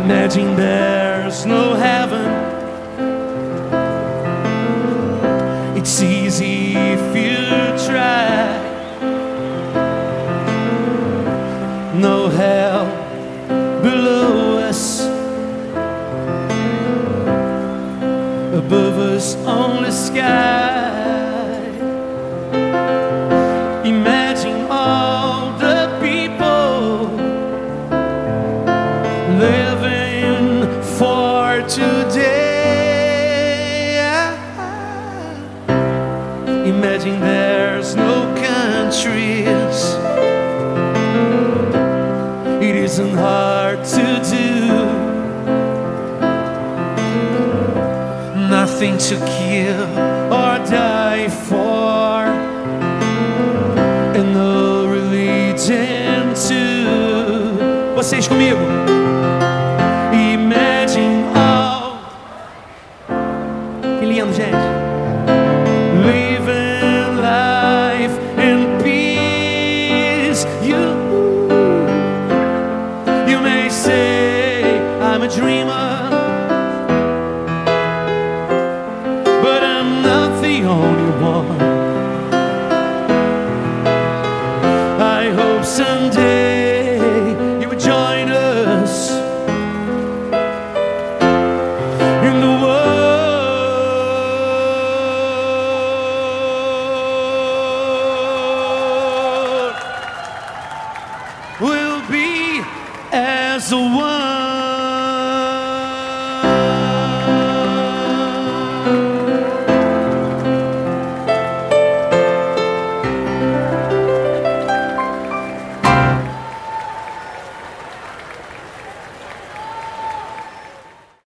Imagine there's no heaven. It's easy if you try. No hell below us, above us only sky. Imagine all the people living for today. Imagine there's no countries. It isn't hard to do. Nothing to kill or die for, and no religion too. Vocês comigo? Imagine all. Que lindo, gente. Living life in peace. You may say I'm a dreamer, but I'm not the only one. I hope someday you would join us in the world will be as one.